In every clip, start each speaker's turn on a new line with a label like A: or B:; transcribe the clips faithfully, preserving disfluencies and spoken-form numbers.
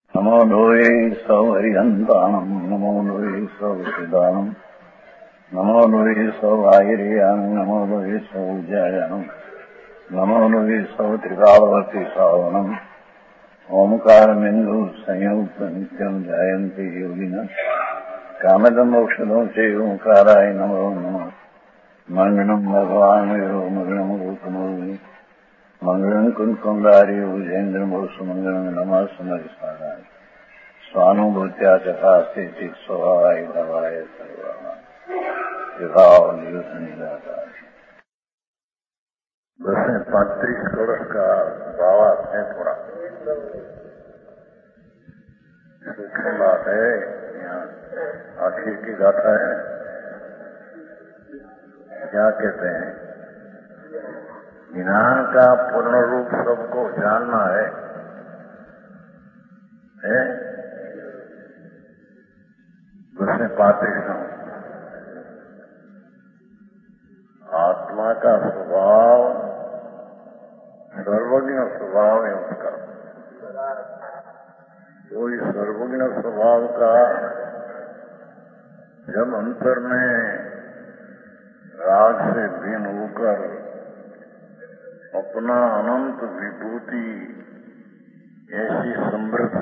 A: नमो लोये सौहरिहन्तानम् नमो लोये सौहृदानम् नमो लोये सौभागिर्यानम् नमो लोये सौज्यायानम् नमो लोये सौत्रिकालवर्ति सावनम् ओंकारमिन्दु संयुक्त नित्यम् जायन्ति योगिनः कामदम् मोक्षदम् च ओंकाराय नमो नमः मङ्गलम् भगवान् यो मङ्गलम् रूपमोहि मंगलम कुंकुंदारी उजेन्द्र सुमंगलम नमः सुमरिस्मराय स्वानुभूत्या चकास्ते चित स्वभावाय भवाय सर्वभाव निजाता। दस पैंतीस कलश का भावार्थ है थोड़ा सूक्ष्म बात है। यहाँ आखिर की गाथा है। क्या कहते हैं? ज्ञान का पूर्ण रूप सबको जानना है, है? उसमें पाते हैं आत्मा का स्वभाव सर्वज्ञ स्वभाव है उसका। तो इस सर्वज्ञ स्वभाव का जब अंतर में राग से भिन्न होकर अपना अनंत विभूति ऐसी समृद्ध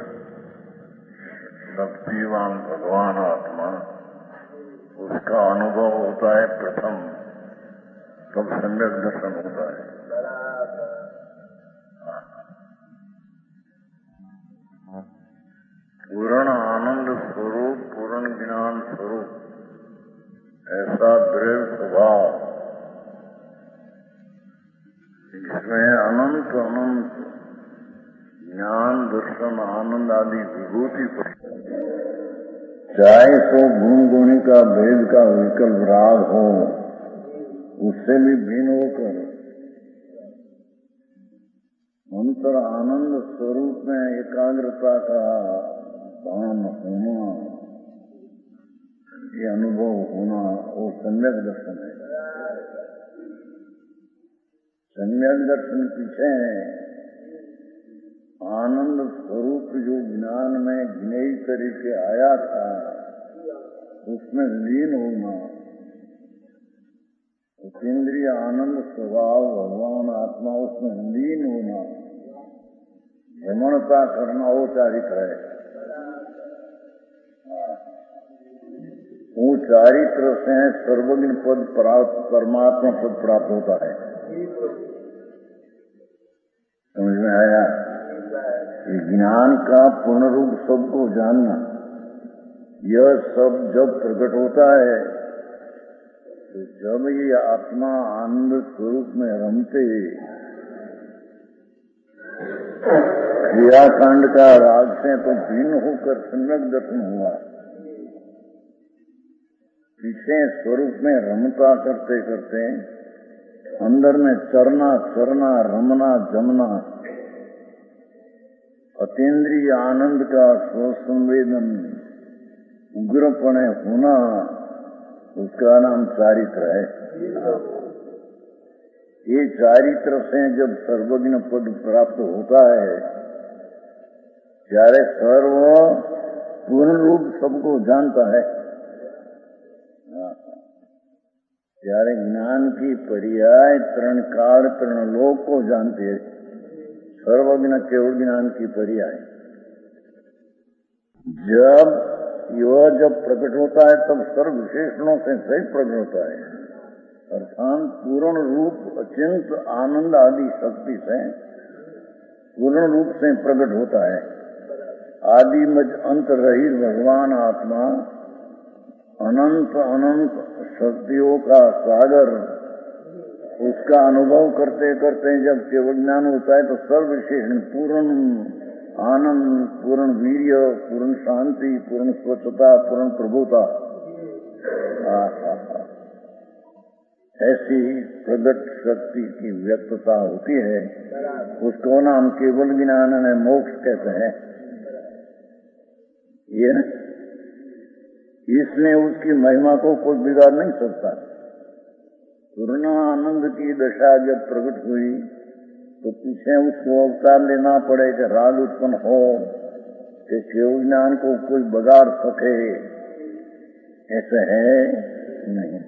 A: शक्तिवान भगवान आत्मा उसका अनुभव होता है प्रथम, तब सम्यक दर्शन होता है। पूर्ण आनंद स्वरूप, पूर्ण ज्ञान स्वरूप ऐसा दृढ़ स्वभाव इसमें अनंत अनंत ज्ञान दर्शन आनंद आदि विभूति पर चाहे तो गुण गुणी का भेद का विकल्प राग हो, उससे भी भिन्न होकर अंतर आनंद स्वरूप में एकाग्रता का भान होना, ये अनुभव होना, वो सम्यक दर्शन है। सम्यक दर्शन पीछे आनंद स्वरूप जो ज्ञान में ज्ञेय तरीके आया था उसमें लीन होना, केंद्रीय आनंद स्वभाव भगवान आत्मा उसमें लीन होना, भ्रमणता करना वो चारित्र है। वो चारित्र से सर्वज्ञ पद प्राप्त, परमात्मा पद प्राप्त होता है। समझ में आया? ये ज्ञान का पूर्ण रूप सबको जानना, यह सब जब प्रकट होता है तो जब ये आत्मा आनंद स्वरूप में रमते क्रियाकांड का राग से तो भिन्न होकर सम्यक दर्शन हुआ। पीछे स्वरूप में रमता करते करते अंदर में चरना चरना रमना जमना अतीन्द्रिय आनंद का स्वसंवेदन उग्रपणे होना, उसका नाम चारित्र है। ये चारित्र से जब सर्वज्ञ पद प्राप्त होता है ત્યારે सर्व पूर्ण रूप सबको जानता है। ત્યારે ज्ञान की पर्याय तरण काल तरण लोक को जानते हैं। सर्वज्ञ केवल ज्ञान की पर्याय जब यह जब प्रकट होता है तब सर्व विशेषणों से सहित प्रकट होता है, अर्थात पूर्ण रूप अत्यंत आनंद आदि शक्ति से पूर्ण रूप से प्रकट होता है। आदि मध्य अंत रहित भगवान आत्मा अनंत अनंत शक्तियों का सागर, उसका अनुभव करते करते जब केवल ज्ञान होता है तो सर्व विशेषण पूर्ण आनंद, पूर्ण वीर्य, पूर्ण शांति, पूर्ण स्वच्छता, पूर्ण प्रभुता, ऐसी प्रगट शक्ति की व्यक्तता होती है। उसको नाम केवल ज्ञान में मोक्ष कहते हैं। ये इसने उसकी महिमा को कोई बिगाड़ नहीं सकता। पूर्ण आनंद की दशा जब प्रकट हुई तो पीछे उसको अवतार लेना पड़े कि राग उत्पन्न हो, कि केवल ज्ञान को कोई बगाड़ सके, ऐसा है नहीं,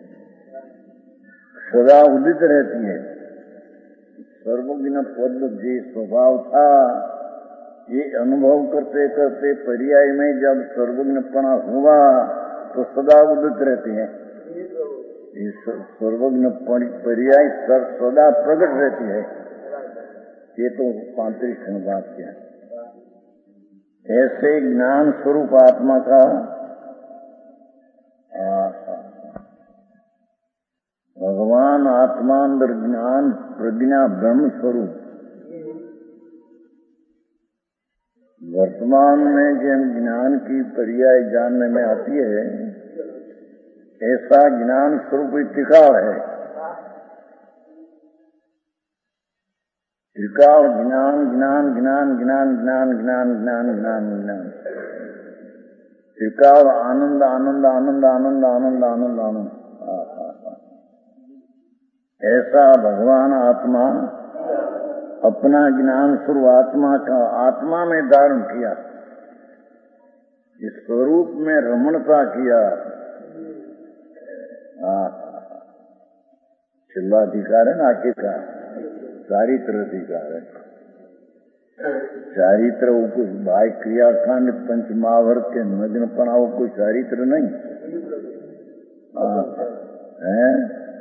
A: सदा उदित रहती है। सर्वज्ञ पद जो स्वभाव था, ये अनुभव करते करते पर्याय में जब सर्वज्ञपणा हुआ तो सदा उदित रहते हैं। ये सर्वज्ञ पर्याय सदा प्रकट रहती है। ये तो पांतरिक बात क्या है। ऐसे ज्ञान स्वरूप आत्मा का भगवान आत्मा अंदर ज्ञान प्रज्ञा ब्रह्म स्वरूप वर्तमान में जिन ज्ञान की पर्याय जानने में आती है, ऐसा ज्ञान स्वरूप त्रिकाल है। त्रिकाल ज्ञान ज्ञान ज्ञान ज्ञान ज्ञान ज्ञान ज्ञान ज्ञान ज्ञान त्रिकाल आनंद आनंद आनंद आनंद आनंद आनंद आनंद। ऐसा भगवान आत्मा अपना ज्ञान स्वरूप आत्मा का आत्मा में धारण किया, इस स्वरूप में रमणता किया। चिल्लाधिकार है ना, आके का चारित्र अधिकार है। चारित्र वो कुछ भाई क्रियाकांड पंचमावर के नग्न पनाओ कोई चारित्र नहीं है,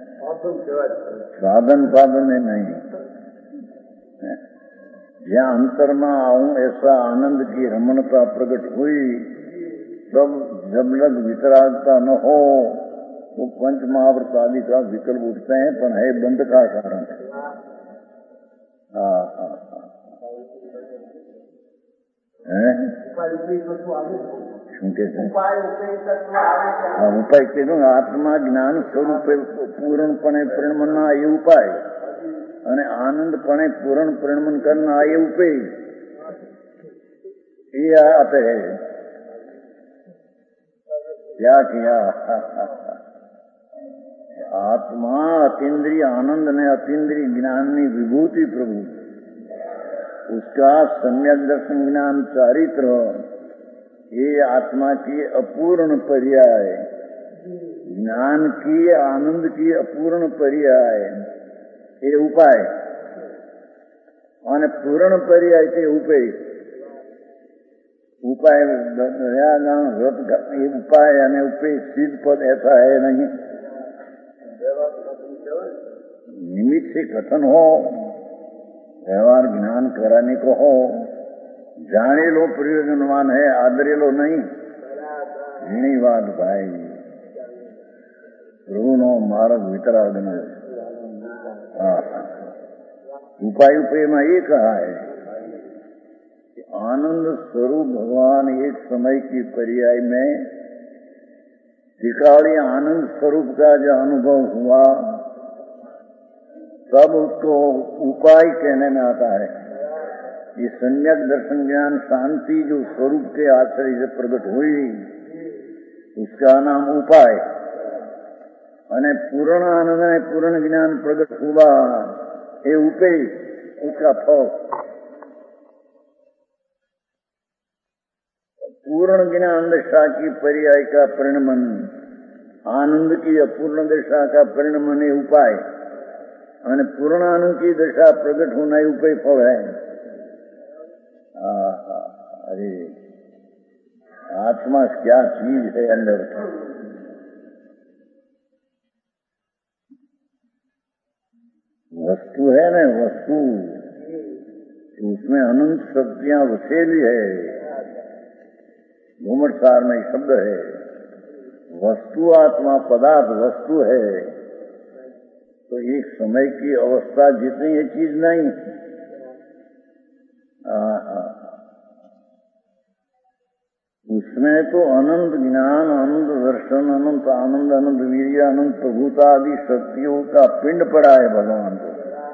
A: साधन साधन है नहीं। जहाँ अंतर में आऊं ऐसा आनंद की रमणता प्रकट हुई, तब जब लग वितरागता न हो तो पंच महाव्रत आदि का विकल्प उठते हैं, पर है बंध का कारण। हाँ हाँ उपाय के आत्मा ज्ञान स्वरूप पूर्णपणे परिणमना ये उपाय, અને આનંદપણે પૂર્ણ પરિણમન કરना ये उपाय, ये आते है। क्या किया आत्मा अतीन्द्रिय आनंद ने अतीन्द्रिय ज्ञान ने विभूति प्रभु, उसका सम्यक दर्शन ज्ञान चारित्र, ये आत्मा की अपूर्ण पर्याय, ज्ञान की आनंद की अपूर्ण पर्याय ये उपाय, અને પૂર્ણ પર્યાય તે ઉપાય उपाय ये उपाय અને उपाय सिद्ध पद ऐसा है नहीं। निमित्त से कथन हो, व्यवहार ज्ञान कराने को हो, जाने लो प्रयोजनवान है, आदरे लो नहीं। घणी बात भाई, रूनो मार्ग वितराग में उपाय उपाय में ये कहा है कि आनंद स्वरूप भगवान एक समय की पर्याय में त्रिकालीय आनंद स्वरूप का जो अनुभव हुआ, तब उसको उपाय कहने में आता है। ये सम्यक दर्शन ज्ञान शांति जो स्वरूप के आश्रय से प्रकट हुई, उसका नाम उपाय। અને પૂર્ણ આનંદ અને પૂર્ણ જ્ઞાન પ્રગટ हुआ એ ઉપાય, उसका फल। पूर्ण ज्ञान दशा की पर्याय का परिणमन, आनंद की अपूर्ण दशा का परिणमन ये उपाय, और पूर्ण आनंद की दशा प्रकट होना ये उपाय फल है। अरे आत्मा क्या चीज है अंदर, वस्तु है ना, वस्तु उसमें अनंत शक्तियां वसेली है। घूमट सार में शब्द है, वस्तु आत्मा पदार्थ वस्तु है, तो एक समय की अवस्था जितनी ये चीज नहीं। उसमें तो अनंत ज्ञान, अनंत दर्शन, अनंत आनंद, अनंत वीर्य, अनंत प्रभुता आदि शक्तियों का पिंड पड़ा है भगवान को।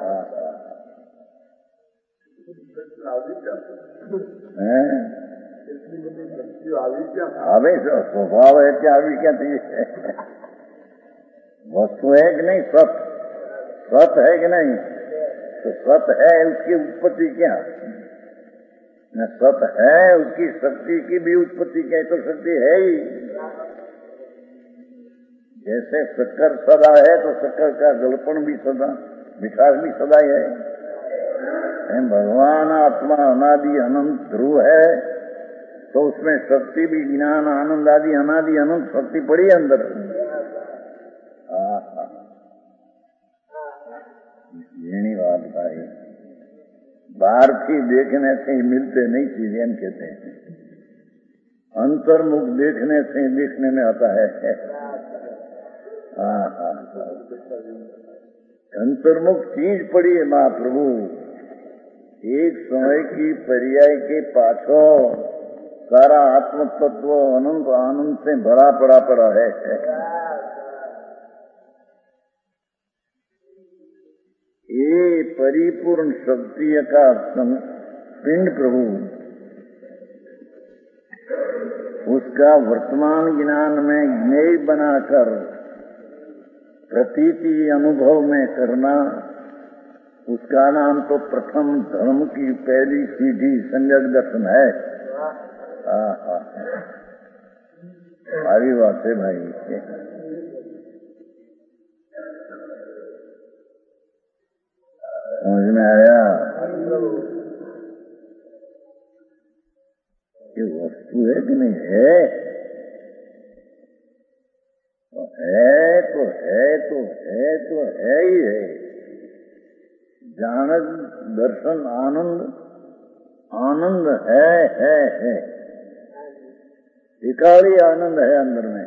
A: आवे स्वभाव है क्या, अभी क्या थी वस्तु है कि नहीं, सत सत है कि नहीं, तो सत है उसकी उत्पत्ति क्या, न सत है, उसकी शक्ति की भी उत्पत्ति क्या तो शक्ति है ही। जैसे शक्कर सदा है तो शक्कर का जलपन भी सदा, विकास भी सदा ही है। भगवान आत्मा अनादि अनंत ध्रुव है तो उसमें शक्ति भी ज्ञान आनंद आदि अनादि अनंत शक्ति पड़ी अंदर। यही बात भाई, बाहर की देखने से ही मिलते नहीं चीजें कहते हैं, अंतर्मुख देखने से ही देखने में आता है। हाँ हाँ, अंतर्मुख चीज पड़ी है महाप्रभु। एक समय की पर्याय के पाछो सारा आत्म तत्व अनंत आनंद से भरा पड़ा पड़ा है। ये परिपूर्ण शक्ति का पिंड प्रभु, उसका वर्तमान ज्ञान में ज्ञेय बनाकर प्रतीति अनुभव में करना, उसका नाम तो प्रथम धर्म की पहली सीढ़ी सम्यक दर्शन है। सारी बात है भाई। समझ में आया? ये वस्तु है कि नहीं है? तो है तो है तो है तो है ही है। जानक दर्शन आनंद, आनंद है है है, एकाड़ी आनंद है अंदर में।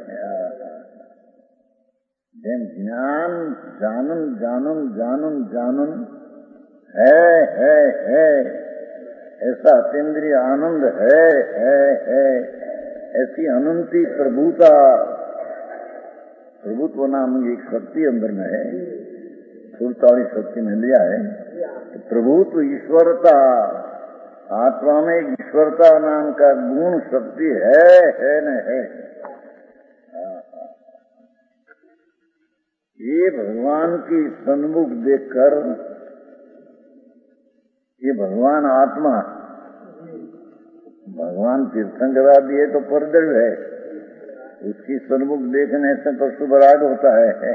A: जैन ज्ञान जानन जानन जानन जानन है है है, ऐसा अतीन्द्रिय आनंद है है है, ऐसी अनंती प्रभुता, प्रभुत्व नाम की एक शक्ति अंदर में है। सुरताली शक्ति में लिया है प्रभुत्व, ईश्वरता, आत्मा में ईश्वरता नाम का गुण शक्ति है है न है। ये भगवान की सन्मुख देखकर, ये भगवान आत्मा, भगवान तीर्थंकरा दिए तो परदर है, उसकी सन्मुख देखने से तो शुभराग होता है।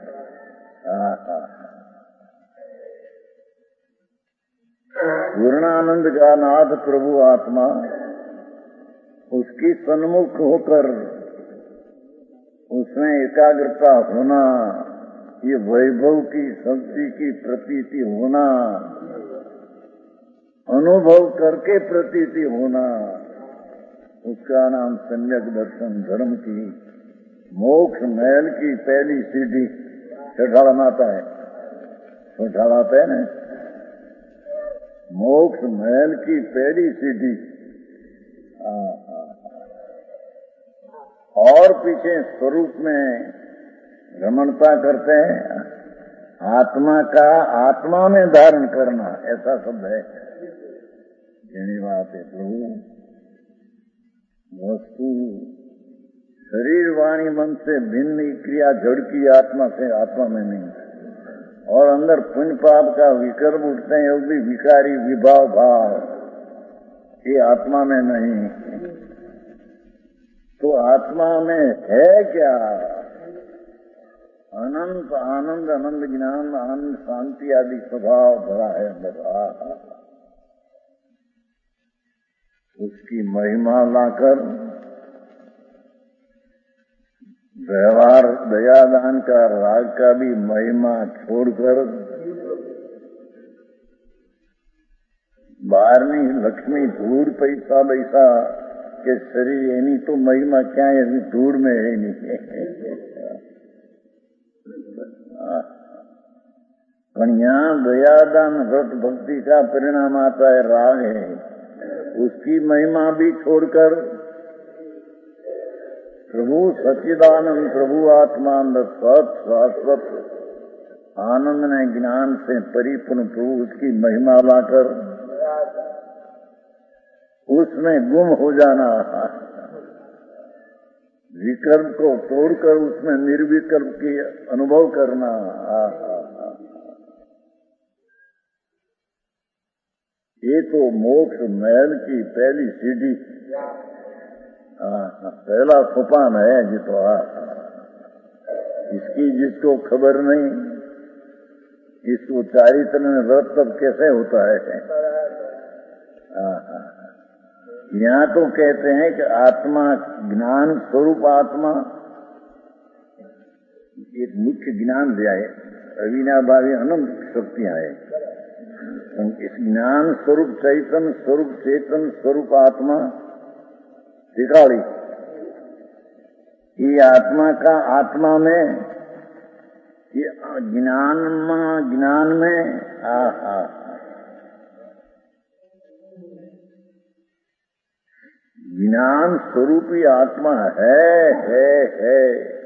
A: पूर्णानंद का नाथ प्रभु आत्मा, उसकी सन्मुख होकर उसमें एकाग्रता होना, ये वैभव की शक्ति की प्रतीति होना, अनुभव करके प्रतीति होना, उसका नाम सम्यक दर्शन धर्म की मोक्ष महल की पहली सीढ़ी चढ़ावा आता है। तो चढ़ाते हैं ना, मोक्ष महल की पहली सीढ़ी। और पीछे स्वरूप में रमणता करते हैं, आत्मा का आत्मा में धारण करना, ऐसा शब्द है। यही बात है प्रभु, वस्तु शरीर वाणी मन से भिन्न क्रिया जड़ की आत्मा से आत्मा में नहीं, और अंदर पुण्य पाप का विकर्म उठते हैं, वो भी विकारी विभाव भाव, ये आत्मा में नहीं। तो आत्मा में है क्या? अनंत आनंद, आनंद ज्ञान, आनंद शांति आदि स्वभाव भरा है अंदर। उसकी महिमा लाकर व्यवहार दयादान का राग का भी महिमा छोड़कर बाहरनी लक्ष्मी धूड़ पैसा वैसा के शरीर एनी तो महिमा क्या है, धूड़ में है नहीं। कन्या दयादान व्रत भक्ति का परिणाम आता है राग है, उसकी महिमा भी छोड़कर प्रभु सच्चिदानंद प्रभु आत्मा सत शाश्वत आनंद ने ज्ञान से परिपूर्ण प्रभु उसकी महिमा लाकर उसमें गुम हो जाना, विकल्प को तोड़कर उसमें निर्विकल्प की अनुभव करना। ये तो मोक्ष महल की पहली सीढ़ी, पहला सोपान है जी। तो इसकी जिसको खबर नहीं, इसको चारित्र में व्रत तब कैसे होता है। यहाँ तो कहते हैं कि आत्मा ज्ञान स्वरूप आत्मा एक मुख्य ज्ञान दिया है, अविनाभावी अनंत शक्तियां है। इस ज्ञान स्वरूप चैतन्य स्वरूप चेतन स्वरूप आत्मा सिखाड़ी, ये आत्मा का आत्मा में, ये ज्ञान में ज्ञान में आ, आ, ज्ञान स्वरूपी आत्मा है है है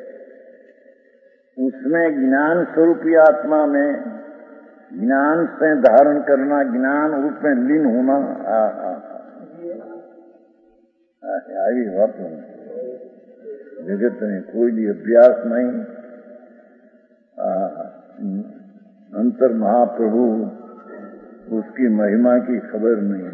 A: उसमें ज्ञान स्वरूपी आत्मा में ज्ञान से धारण करना, ज्ञान रूप में लीन होना, आ, आ, आई बात नहीं। जगत में कोई भी अभ्यास नहीं। आ, अंतर महाप्रभु उसकी महिमा की खबर नहीं।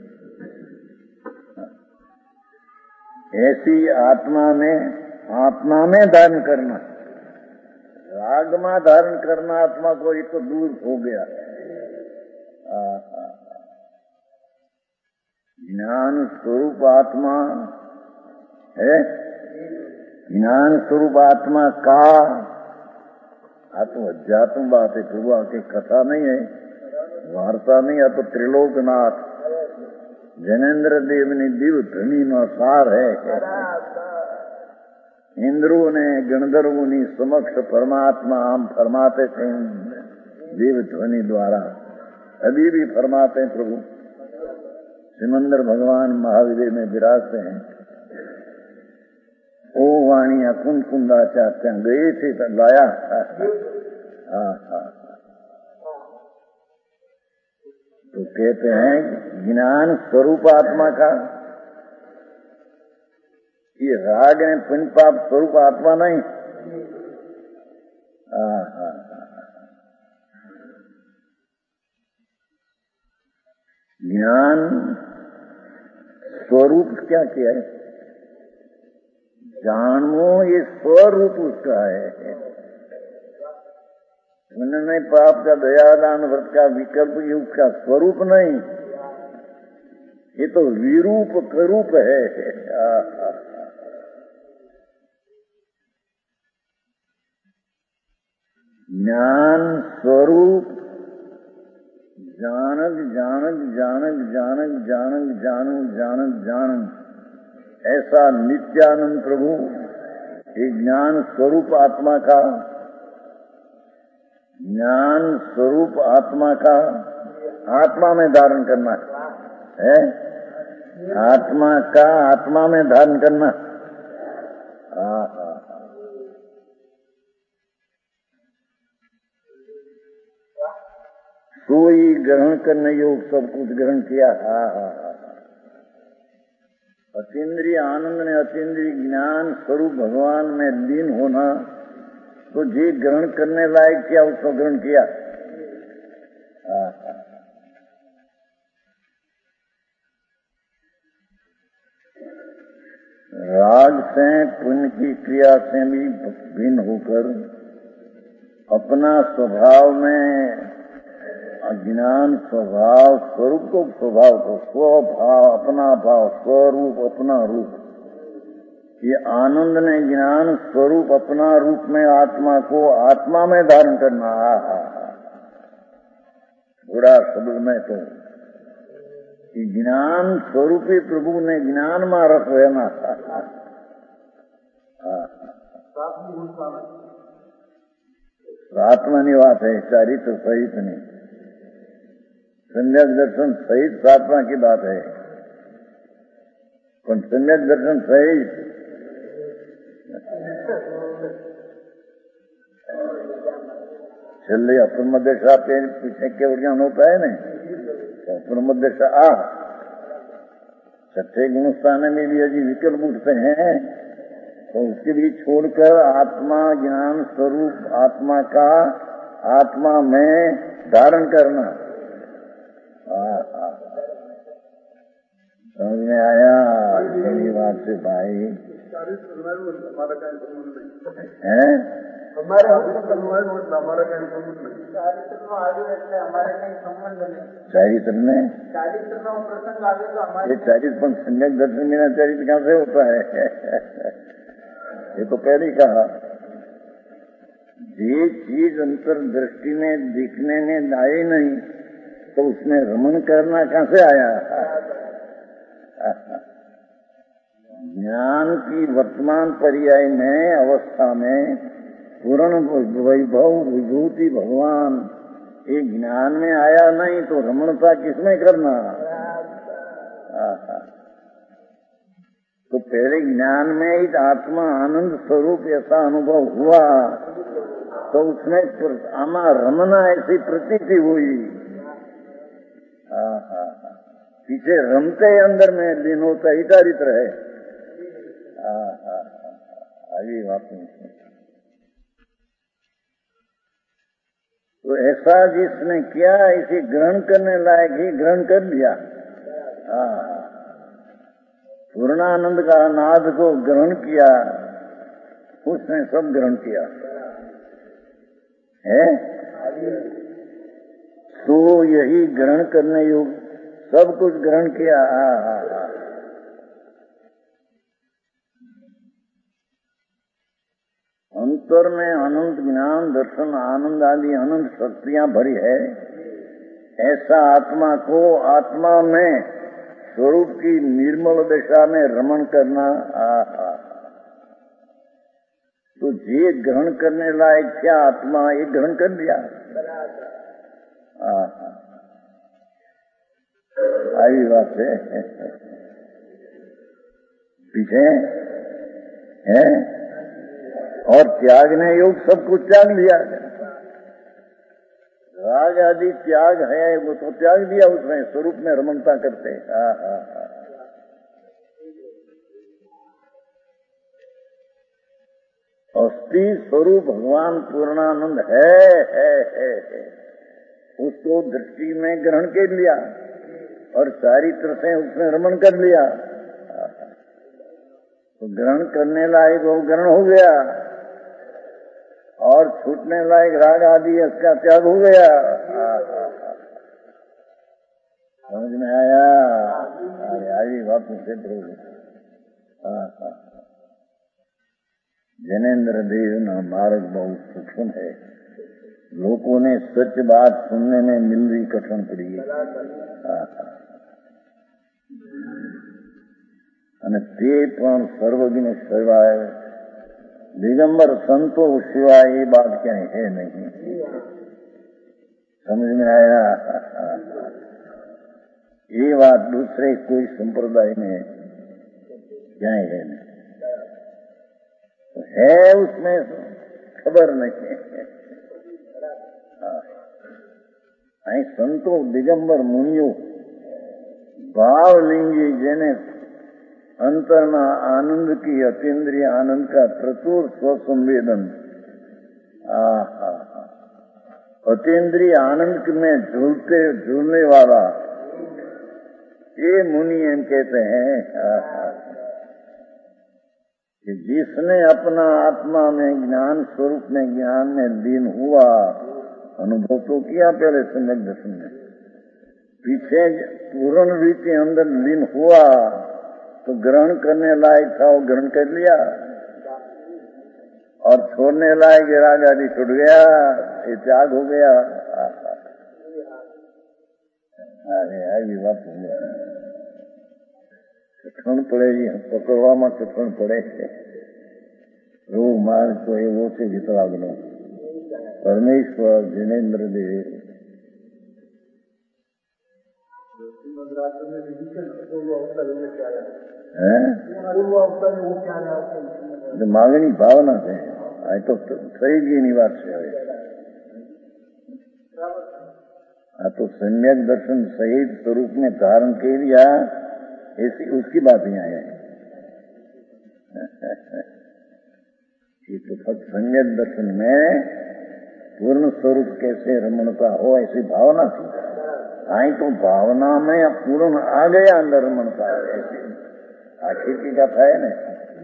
A: ऐसी आत्मा में आत्मा में धारण करना, राग में धारण करना आत्मा को, ये तो दूर हो गया। ज्ञान स्वरूप आत्मा है, ज्ञान स्वरूप आत्मा का आत्म अध्यात्म बात है। प्रभु आके कथा नहीं है, वार्ता नहीं है, तो त्रिलोकनाथ जनेन्द्र देव ने दिव धनी में सार है। इंद्रों ने गणधर्वों ने समक्ष परमात्मा हम फरमाते थे देव ध्वनि द्वारा, अभी भी फरमाते हैं प्रभु। सिमंदर भगवान महावीर में विराजते हैं। ओ वाणिया कुंद कुंदाचार्य गए थे तो लाया। हाँ हाँ तो कहते हैं ज्ञान स्वरूप आत्मा का, ये राग है पुण्य पाप स्वरूप आत्मा नहीं। हाँ हाँ ज्ञान स्वरूप क्या किया है, जानो ये स्वरूप उसका है। पुण्य पाप का दयादान व्रत का विकल्प ये उसका स्वरूप नहीं, ये तो विरूप करूप है। ज्ञान स्वरूप जानक जानक जानक जानक जानक जानक जानक जानक ऐसा नित्यानंद प्रभु एक ज्ञान स्वरूप आत्मा का, ज्ञान स्वरूप आत्मा का आत्मा में धारण करना है, आत्मा का आत्मा में धारण करना। हाँ हाँ सोई ग्रहण करने योग सब कुछ ग्रहण किया। हाँ हाँ हाँ अतीन्द्रिय आनंद ने अतीन्द्रिय ज्ञान स्वरूप भगवान में लीन होना, तो जी ग्रहण करने लायक क्या उसको ग्रहण किया। हाँ हाँ राग से पुण्य की क्रिया से भी भिन्न होकर अपना स्वभाव में अज्ञान स्वभाव स्वरूप को स्वभाव को स्वभाव अपना भाव स्वरूप अपना रूप, ये आनंद ने ज्ञान स्वरूप अपना रूप में आत्मा को आत्मा में धारण करना। थोड़ा शब्द में तो ज्ञान स्वरूपी प्रभु ने ज्ञान में रस रहना। सातवानी बात है, चरित्र सहित नहीं, सम्यक दर्शन सहित सातवा की बात है। पर सम्यक दर्शन सहित छेल्ले अपूर्व दशा पे पीछे के ज्ञान होता है ना, अपूर्व दशा आ छठे गुणस्थान में भी यदि विकल्प उठते हैं तो उसके भी छोड़कर आत्मा ज्ञान स्वरूप आत्मा का आत्मा में धारण करना। आ, आ, आ, समझ में आया मेरी बात से भाई? है
B: हमारे हमारा कहीं संबंध नहीं, चारित्र आगे रहते हमारे कहीं संबंध नहीं।
A: चारित्र में
B: चारित्र में प्रसंग आगे तो हमारे
A: चारित्र सम्यक दर्शन बिना चारित्र कहाँ से होता है? ये तो पहले ही कहा, ये चीज अंतर दृष्टि में दिखने में आए नहीं तो उसमें रमण करना कहाँ से आया? ज्ञान की वर्तमान पर्याय में अवस्था में पूर्ण वैभव विभूति भगवान ये ज्ञान में आया नहीं तो रमणता किसमें करना? तो पहले ज्ञान में ही आत्मा आनंद स्वरूप ऐसा अनुभव हुआ तो उसमें आमा रमना ऐसी प्रतीति हुई। पीछे रमते अंदर में लीन होता ही चारित्र है। आगे बात नहीं। तो ऐसा जिसने किया इसे ग्रहण करने लायक ही ग्रहण कर लिया। पूर्णानंद का नाद को ग्रहण किया, उसने सब ग्रहण किया है। तो यही ग्रहण करने योग्य सब कुछ ग्रहण किया। हा हा हा अंतर में अनंत ज्ञान दर्शन आनंद आदि अनंत शक्तियां भरी है। ऐसा आत्मा को आत्मा में स्वरूप की निर्मल दशा में रमण करना। आ, तो ये ग्रहण करने लायक क्या आत्मा ये ग्रहण कर लिया। आई बात है। पीछे है और त्यागने योग सब कुछ त्याग लिया। राग आदि त्याग है वो तो त्याग दिया उसने स्वरूप में रमणता करते। हा हा हा अस्थि स्वरूप भगवान पूर्णानंद है, है, है, है। उसको दृष्टि में ग्रहण कर लिया और चारित्र से उसने रमण कर लिया। तो ग्रहण करने लायक वो ग्रहण हो गया और छूटने लायक राग आदि इसका त्याग हो गया। समझ में आया? आई बात मुझसे जैनेन्द्र देव ना मार्ग बहुत सूक्ष्म है। लोगों ने सच बात सुनने में मिल रही कठिन पड़ी। અને તે પણ સર્વજ્ઞ સિવાય दिगंबर संतो सिवाय ये बात क्या है नहीं। समझ में आया? ये बात दूसरे कोई संप्रदाय में क्या है नहीं है उसमें खबर नहीं है। અહીં સંતો દિગંબર મુનિઓ ભાવલિંગી જેને अंतरमा आनंद की अतीन्द्रिय आनंद का प्रचुर स्वसंवेदन अतीन्द्रिय आनंद में झूलते झूलने वाला ये मुनि हम कहते हैं कि जिसने अपना आत्मा में ज्ञान स्वरूप में ज्ञान में लीन हुआ। अनुभव तो किया पहले सम्यक दर्शन में, पीछे पूर्ण रीति अंदर लीन हुआ तो ग्रहण करने लायक था वो ग्रहण कर लिया और छोड़ने लायक राग आदि छूट गया, ये त्याग हो गया। अरे आई बात कठिन पड़ेगी पकड़वा में कठिन पड़े रोग मार्ग तो एवो से वितरागनो परमेश्वर जिनेन्द्र देव मांगनी भावना है। आ तो થઈ ગઈ ની વાત છે હવે। आ तो सम्यक दर्शन सहित स्वरूप में धारण कर लिया ऐसी उसकी बात ही आया है। ये तो फक्त सम्यक दर्शन में पूर्ण स्वरूप कैसे रमणता हो ऐसी भावना थी। आई तो भावना में पूर्ण आ गया अंदर रमणता ऐसी आखिर की कथा है ना।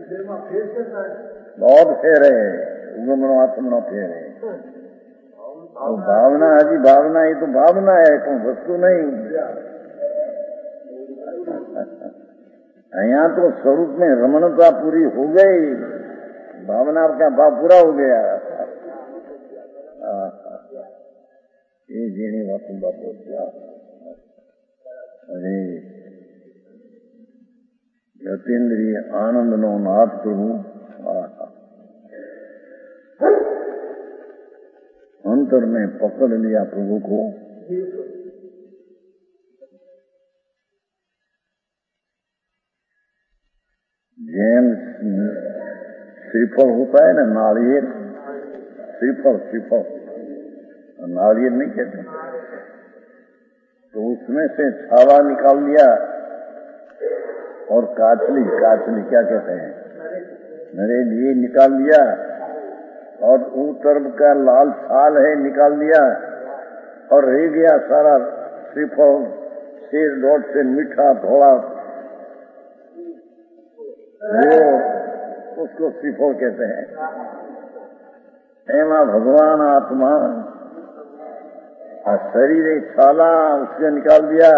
A: बहुत फेरे उगमनो आत्मनो फेरे तो भावना हजी भावना ये तो भावना है कोई वस्तु नहीं। यहाँ तो स्वरूप में रमणता पूरी हो गई, भावना का भाव पूरा हो गया। ये जीनी वाकु बापो अरे यतीन्द्रिय आनंद नो नाथ प्रभु अंतर में पकड़ लिया प्रभु को। जैन श्रीफल होता है ना, नारियल श्रीफल, श्रीफल नारियल नहीं कहते, तो उसमें से छावा निकाल लिया और काचली, काचली क्या कहते हैं, नरेल, ये निकाल लिया और ऊपर का लाल छाल है निकाल लिया और रह गया सारा श्रीफल शेर डोट से मीठा थोड़ा, वो उसको श्रीफल कहते हैं। एमा भगवान आत्मा और शरीर एक छाला उससे निकाल दिया,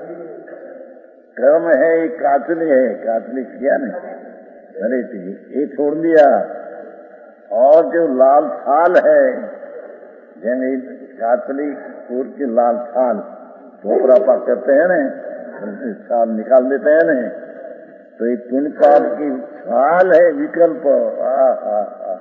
A: कर्म है एक काचली है, काचली किया नहीं, अरे ये छोड़ दिया और जो लाल छाल है जैसे काचली पूर की लाल छाल छोकरा पा करते हैं ना, छाल निकाल देते हैं ना, तो एक पुण्य पाप की छाल है विकल्प, आ, आ, आ,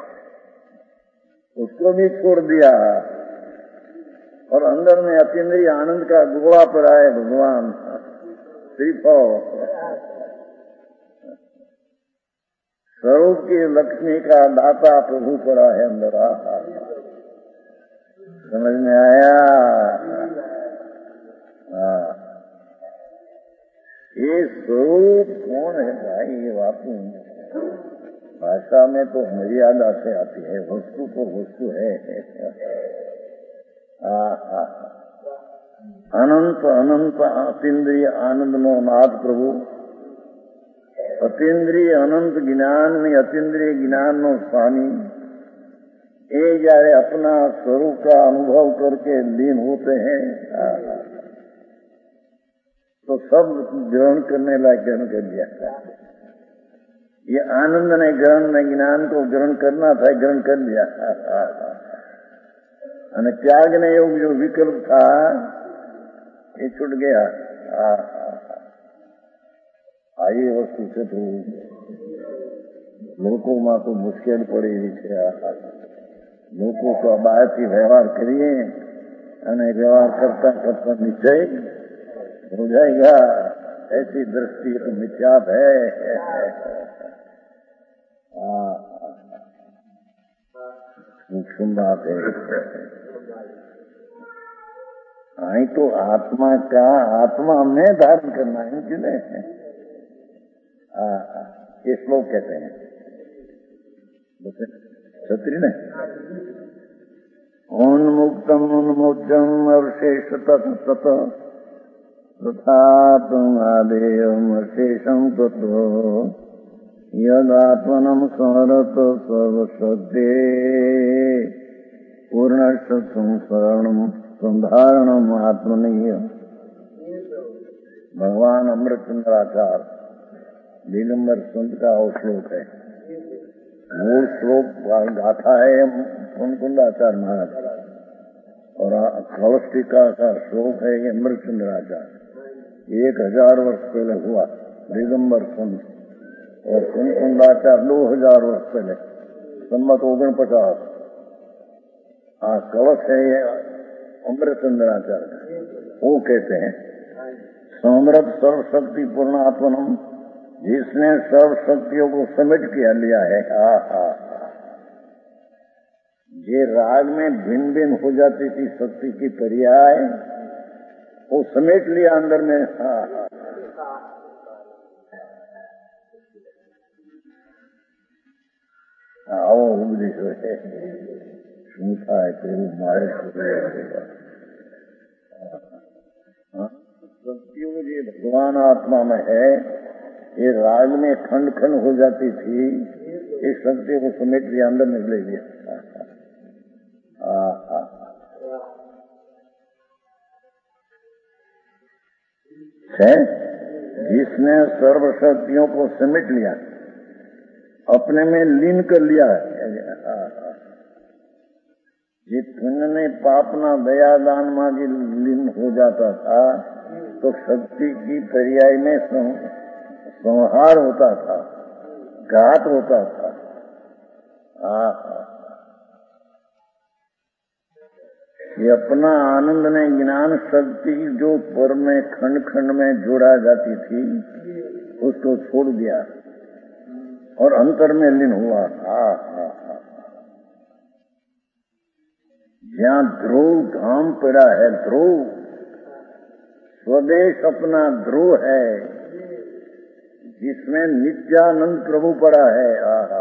A: उसको भी छोड़ दिया और अंदर में अतीन्द्रिय आनंद का गोला पर आए भगवान श्रीफल, स्वरूप की लक्ष्मी का दाता प्रभु पर आए अंदर। आ समझ में आया? हाँ, ये स्वरूप कौन है भाई? ये बापू भाषा में तो मर्यादा से आती है, वस्तु तो वस्तु है। आ, आ, अनंत अनंत अतीन्द्रिय आनंद नो नाथ प्रभु, अतीन्द्रिय अनंत ज्ञान में अतीन्द्रिय ज्ञान नो स्वामी, ये जारे अपना स्वरूप का अनुभव करके लीन होते हैं तो सब ग्रहण करने लायक ग्रहण कर दिया। ये आनंद ने ग्रहण में ज्ञान को ग्रहण करना था, ग्रहण कर लिया। और त्याग ने योग जो विकल्प था ये छूट गया। आई वस्तु से तो लोगों में तो मुश्किल पड़ी है, लोगों को बाहर व्यवहार करिए અને व्यवहार करता करता निश्चय हो जाएगा, ऐसी दृष्टि तो मिथ्याप है। सूक्ष्म बात है। आई तो आत्मा का आत्मा में धारण करना है जिन्हें ये श्लोक कहते हैं क्षत्रिय ने उन्मुक्तम उन्मोचम अवशेष तत तथा तुम आदेयम अशेषम तत्व यदात्मनम स्मरत सर्वशक्ति पूर्ण संस्मरणम संधारणम आत्मनीय। भगवान अमृतचंद्राचार्य दिगंबर संत का वो श्लोक है, वो श्लोक गाथा है कुंकुंडाचार्य महाराज और कलस्टिका का श्लोक है ये अमृतचंद्राचार्य। एक हजार वर्ष पहले हुआ दिगंबर संत और कुंकुंडाचार्य दो हजार वर्ष पहले संमत ओगन पचास। हाँ कलश है ये अमृतचंद्राचार्य, वो कहते हैं समृत सर्वशक्ति पूर्ण आत्मनम, जिसने सर्व शक्तियों को समेट किया लिया है। हा हा ये राग में भिन्न भिन्न हो जाती थी शक्ति की पर्याय, वो समेट लिया अंदर में। हा हा आओ उपदेश है શું થાય તેવું મારે शक्तियों ये भगवान आत्मा में है, ये राग में खंड खंड हो जाती थी, इस शक्ति को समेट लिया, अंदर निकले दिया है। जिसने सर्व शक्तियों को समेट लिया, अपने में लीन कर लिया है। जिस पुण्य में पापना दया दान मांगी लीन हो जाता था, तो शक्ति की पर्याय में संहार होता था, घात होता था। आ, ये अपना आनंद ने ज्ञान शक्ति जो पर में खंड खंड में जोड़ा जाती थी, उसको छोड़ दिया और अंतर में लीन हुआ। आ, आ, आ, जहाँ ध्रुव धाम पड़ा है, ध्रुव स्वदेश अपना ध्रुव है, जिसमें नित्यानंद प्रभु पड़ा है। आहा,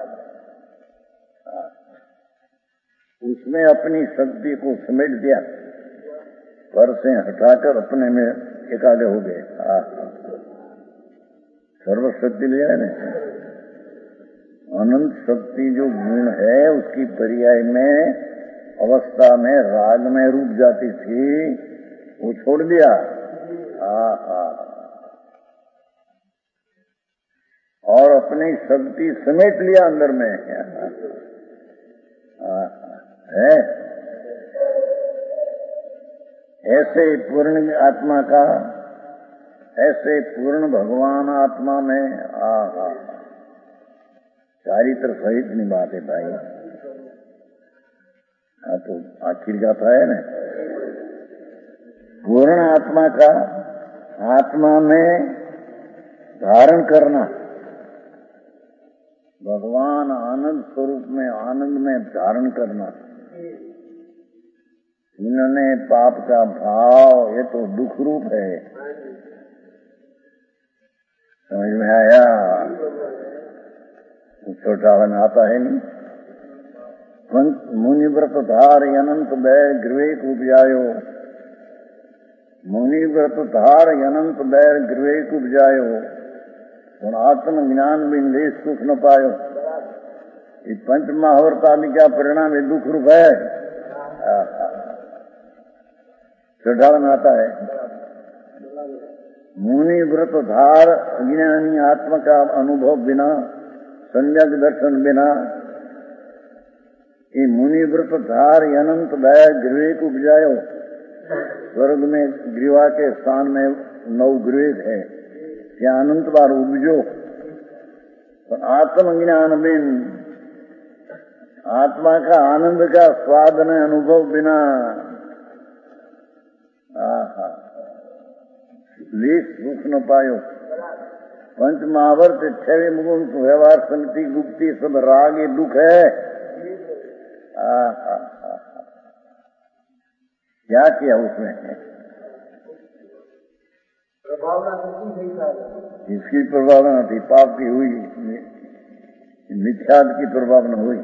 A: उसमें अपनी शक्ति को समेट दिया, पर से हटाकर अपने में एकाग्र हो गए। सर्वशक्ति लिया है ना, अनंत शक्ति जो गुण है, उसकी पर्याय में अवस्था में राग में रूप जाती थी, वो छोड़ दिया। आहा, और अपनी शक्ति समेट लिया अंदर में। आहा, है ऐसे पूर्ण आत्मा का, ऐसे पूर्ण भगवान आत्मा में। आहा, चारित्र सहित नहीं बात है भाई। हाँ, तो आखिर गाथा है ना, पूर्ण आत्मा का आत्मा में धारण करना, भगवान आनंद स्वरूप में आनंद में धारण करना। इन्होंने पाप का भाव, ये तो दुख रूप है। समझ में आया? छोटावन आता है नहीं। मुनि व्रत धार अनंत बैर गृवेक उपजायो, मुनि व्रत धार अनंत बैर गृवेक उपजायो, और आत्म ज्ञान बिन ले सुख न पायो। ये पंच महावर्तादि का परिणाम ये दुख रूप है। चढ़ावन आता है, मुनि व्रत धार अज्ञानी आत्मा का अनुभव बिना, संज्ञक दर्शन बिना, ये मुनि व्रत धार अनंत दया गृह को उपजायो। स्वर्ग में ग्रीवा के स्थान में नौ गृह है, क्या अनंत बार उपजो। तो आत्मज्ञान बिन, आत्मा का आनंद का स्वाद न अनुभव बिना, आहा, लेख सुख न पायो। पंच महावर्त छवे मुगुण व्यवहार समिति गुप्ती सब राग ये दुख है। आहा, क्या किया उसने? इसकी प्रभावना थी, पाप की हुई, मिथ्याद की प्रभावना हुई।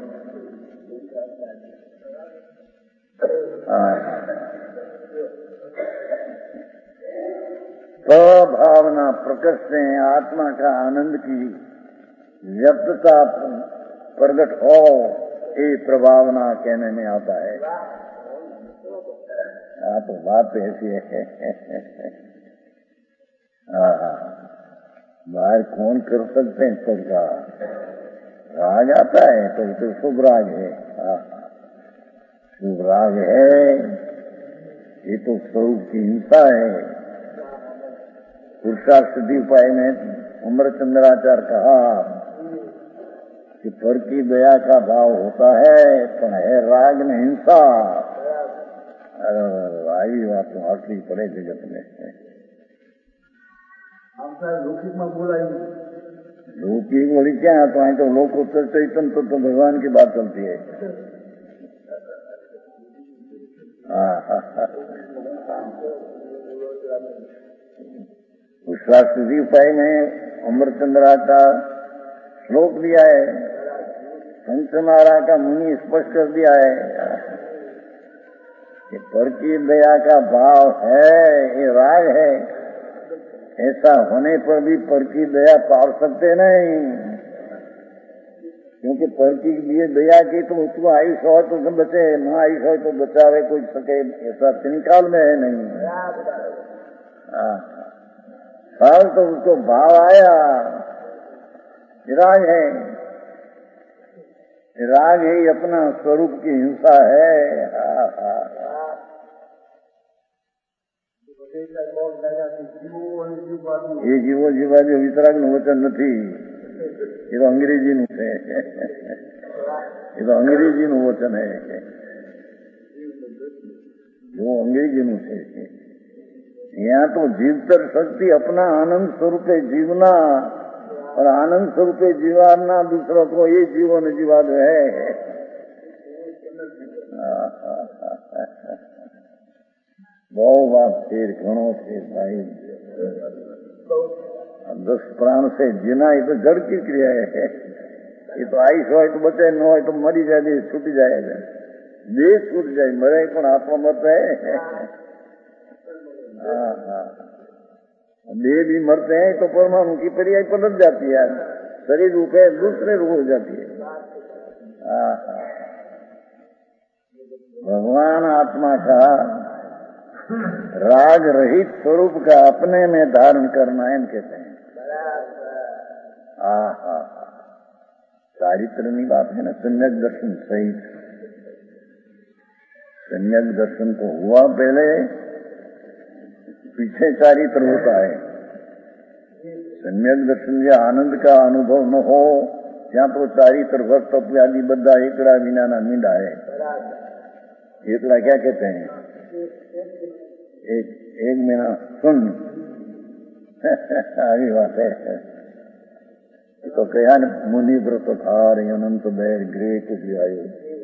A: तो भावना प्रकट से आत्मा का आनंद की व्यक्तता प्रकट हो, ये प्रभावना कहने में आता है। हाँ, तो बात ऐसी है। बाहर कौन कर सकते हैं सबका? राग आता है तो ये तो शुभ राग है। शुभ राग है, ये तो स्वरूप की हिंसा है। पुरुषार्थ सिद्धि उपाय में अमर चंद्राचार्य कहा कि पर की दया का भाव होता है, पर है राग में हिंसा। आई बात तो आखिरी पड़े जगत में।
B: लौकिक में बोला,
A: लौकिक बोली क्या है? तो आई तो लोकोत्तर चैतन्य तो, तो भगवान की बात चलती है। उस शास्त्री उपाय में अमरचंद्राचार्य श्लोक दिया है, पंचमारा का मुनि स्पष्ट कर दिया है। कि पर की दया का भाव है, ये राग है। ऐसा होने पर भी पर की दया पाल सकते नहीं, क्योंकि पर की लिए दया की तो उसको आयुष हो तो बचे, न आयुष हो तो बचावे कोई सके, ऐसा तिनकाल में है नहीं। साल तो उसको भाव आया, राग है, राग ही अपना स्वरूप की हिंसा है। हा, हा, हा। ये जीवो जीवादी वितराग નું વચન નથી, એ તો અંગ્રેજીનું છે, એ તો અંગ્રેજીનું વચન है, वो अंग्रेजीનું છે। यहाँ तो जीवतर शक्ति अपना आनंद स्वरूपे जीवना और आनंद स्वरूपे जीवाना दूसरों को ये जीवन जीवाद है। बहुत बात फिर घणो से भाई, दस प्राण से जीना ये तो जड़ की क्रिया है। ये तो आयुष हो तो बचे, न हो तो मरी जाए, छूट जाएगा, देह छूट जाए, मरे पण आत्मा मरता है। हाँ हाँ, देह भी मरते हैं तो परमाणु की पर्याय पलट जाती है, शरीर रूप है दूसरे रूप हो जाती है। हाँ हाँ, भगवान आत्मा का राग रहित स्वरूप का अपने में धारण करना है कहते हैं। हाँ हाँ, चारित्र की बात है ना, सम्यक दर्शन सहित। सम्यक दर्शन तो हुआ पहले, पीछे चारित्र होता है। सम्यक दर्शन या आनंद का अनुभव न हो ત્યાં તો ચારિત્ર ભક્ત આદि બધા એકડા વિનાના મીંડા है। एकड़ा क्या कहते हैं? एक एक महीना सुन આવી વાત है। तो कहा न मुनि व्रत धार अनंत बैर गृह कुछ आयो,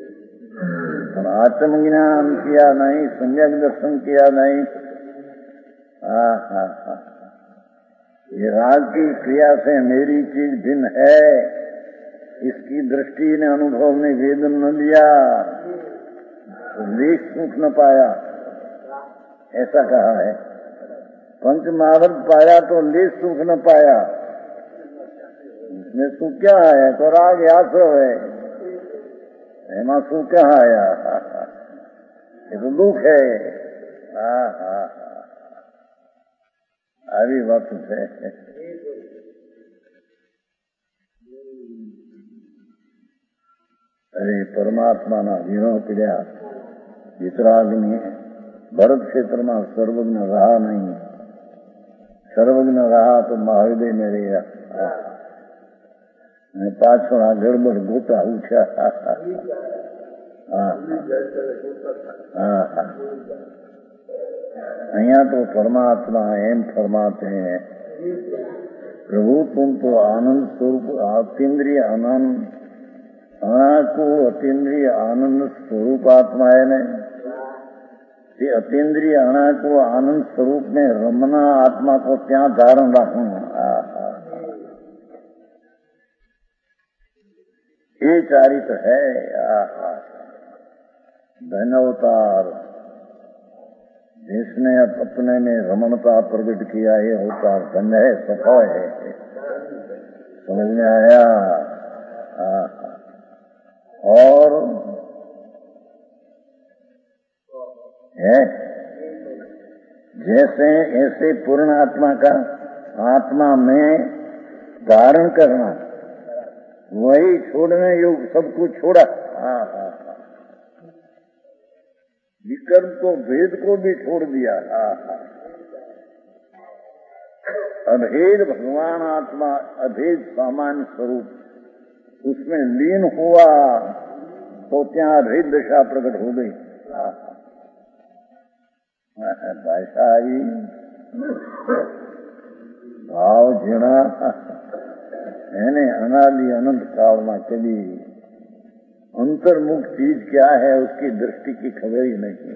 A: आत्मज्ञान किया नहीं, सम्यक दर्शन किया नहीं। हाँ हाँ हाँ, ये राग की क्रिया से मेरी चीज भिन्न है, इसकी दृष्टि ने अनुभव ने वेदन न लिया तो लेश सुख न पाया, ऐसा कहा है। पंच महाव्रत पाया तो लेश सुख न पाया, इसमें सुख क्या आया? तो राग आश्रव है, एमा सुख क्या आया? ये तो दुख है। हाँ हाँ, આવી વાત છે। अरे परमात्मा ना वीणो पीड़्या वितराग्नि भरत क्षेत्र में सर्वज्ञ रहा नहीं, सर्वज्ञ रहा तो महाहृदय में रहा। पाछो आ गड़बड़ गोता उठा। हाँ हाँ, અહીંયા तो परमात्मा एम फरमाते हैं, प्रभु तुम तो आनंद स्वरूप अतीन्द्रिय आनंद को अतीन्द्रिय आनंद स्वरूप आत्मा है ने, ते अतीन्द्रिय अणा को आनंद स्वरूप में रमना आत्मा को त्या धारण रखू। ये चारित्र है। धन्यवतार जिसने अपने में रमणता प्रकट किया, ये होता धन्य है, सफल है। समझ में आया? और है जैसे ऐसे पूर्ण आत्मा का आत्मा में धारण करना, वही छोड़ने योग सब कुछ छोड़ा। हाँ हाँ, विकर्म को भेद को भी छोड़ दिया। हाँ हाँ, अभेद भगवान आत्मा, अभेद सामान्य स्वरूप, उसमें लीन हुआ तो त्या भेद दशा प्रकट हो गई। भाषा आई भाव जीना એને અનાદિ અનંત કાળમાં કદી अंतर्मुख चीज क्या है उसकी दृष्टि की खबर ही नहीं।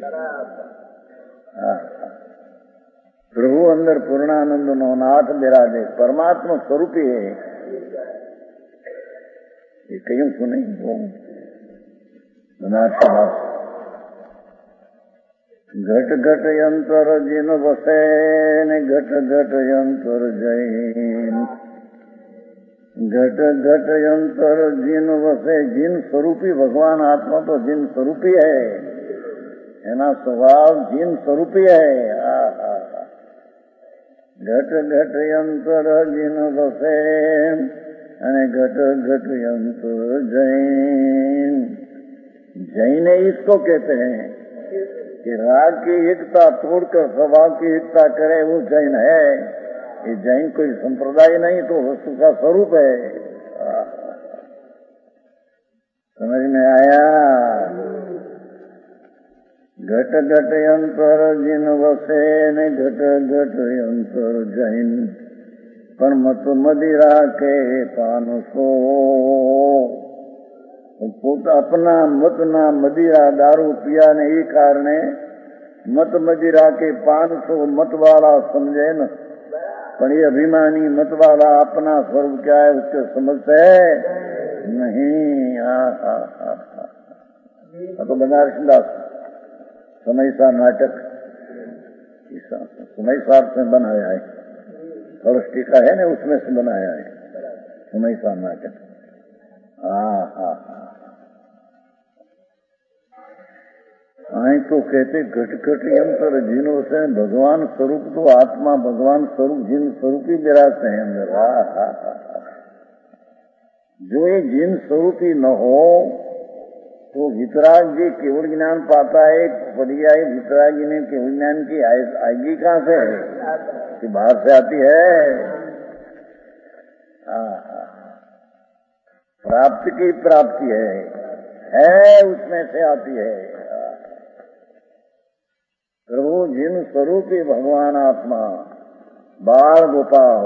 A: प्रभु अंदर पूर्णानंद नो नाथ विराजे, परमात्मा स्वरूप ही है। ये कहीं सुने वो घट घट यंत्र जिन वसे ने घट घट यंत्र जैन। घट घट यंत्र जिन वसे, जिन स्वरूपी भगवान आत्मा तो जिन स्वरूपी है, एना स्वभाव जिन स्वरूपी है। आ, आ, आ। घट घट यंत्र जिन वसे अने घट घट यंत्र जैन। जैन इसको कहते हैं कि राग की एकता तोड़कर स्वभाव की एकता करे, वो जैन है। ये जैन कोई संप्रदाय नहीं, तो वस्तु का स्वरूप है। समझ में आया? घट घट यंत्र जिन वसे ने घट घट यंत्र जैन। पर मत मदिरा के पान सो, अपना मत ना मदिरा दारू पिया ने ये कारणे मत मदिरा के पान सो मत वाला समझे न। पर ये अभिमानी मत वाला अपना स्वरूप क्या है उसके समझते नहीं। आ, आ, आ, आ। तो बनारस दास समय सा नाटक समय साहब से बनाया है, कलश टीका है ना, उसमें से बनाया है समय सा नाटक। हाँ हाँ आई तो कहते घट घट यंत्र जिनो से भगवान स्वरूप, तो आत्मा भगवान स्वरूप जिन स्वरूपी विराजते हैं अंदर। हाँ हाँ हाँ। जो ये जिन स्वरूपी न हो तो वितराग जी केवल ज्ञान पाता है। पर्याय वितराग जी ने केवल ज्ञान की आएगी कहाँ से, कि बाहर से आती है। हाँ, प्राप्ति की प्राप्ति है, है उसमें से आती है। प्रभु जिन स्वरूपी भगवान आत्मा बाल गोपाल।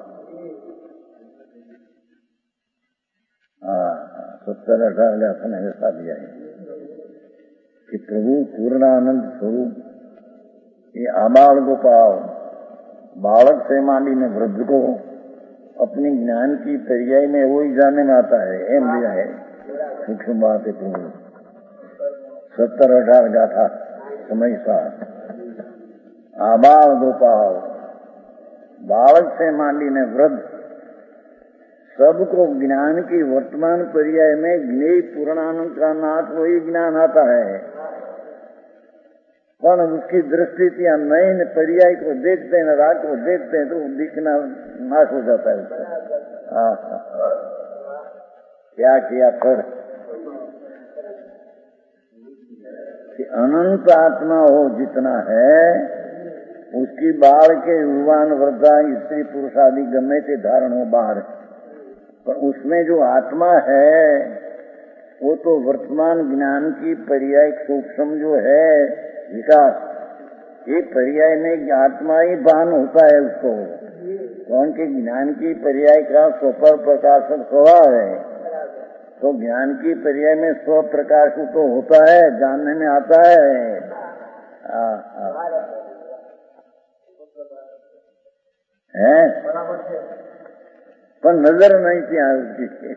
A: सत्तर अठारह लेसन ऐसा दिया है कि प्रभु पूर्णानंद स्वरूप, ये आबाल गोपाल बालक से मांडी ने वृद्ध को अपनी ज्ञान की पर्याय में वही जानने में आता है। एम दिया है, सूक्ष्म बात है। प्रभु सत्तर अठारह गाथा समय सा आबाल गोपाल बालक से मांडी ने वृद्ध, सबको ज्ञान की वर्तमान पर्याय में ज्ञेय पूर्णानंद का नाथ वही ज्ञान आता है। पर उसकी दृष्टि नए पर्याय को देखते हैं, राग को देखते हैं, तो दिखना नाश हो जाता है उसका। हाँ हाँ, क्या किया फिर कि अनंत आत्मा हो जितना है, उसकी बाढ़ के युवान वृद्धा स्त्री पुरुष आदि गमे से धारण हो बाहर, पर उसमें जो आत्मा है वो तो वर्तमान ज्ञान की पर्याय सूक्ष्म जो है विकास, एक पर्याय में आत्मा ही भान होता है उसको। कौन के ज्ञान की पर्याय का स्वपर प्रकाशक स्वभाव है, तो ज्ञान की पर्याय में स्व प्रकाश तो होता है, जानने में आता है। आ, आ, है पर नजर नहीं थी उसकी,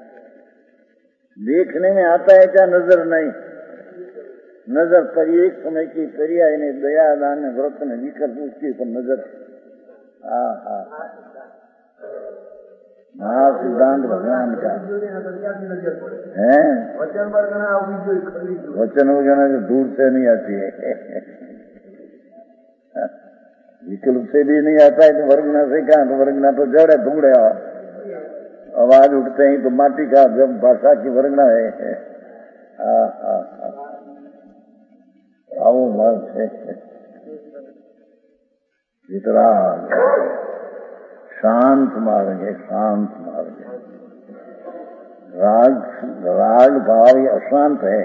A: देखने में आता है क्या नजर नहीं। नजर पर एक समय की पर्याय ने दया दान व्रत ने विकल्प उसकी पर नजर। हाँ हाँ हाँ, सिद्धांत भगवान का है। वचन वगैरह जो दूर से नहीं आती है, विकल्प से भी नहीं आता है, तो वर्गना से क्या, तो वर्गना तो जड़ है, ढूंढे आवाज उठते ही तो माटी का जब भाषा की वर्गना है। हाँ हाँ हाँ, आओ मर्द है वितराग, शांत मार्ग है, शांत मार्ग है। राग राग भाव ये अशांत है,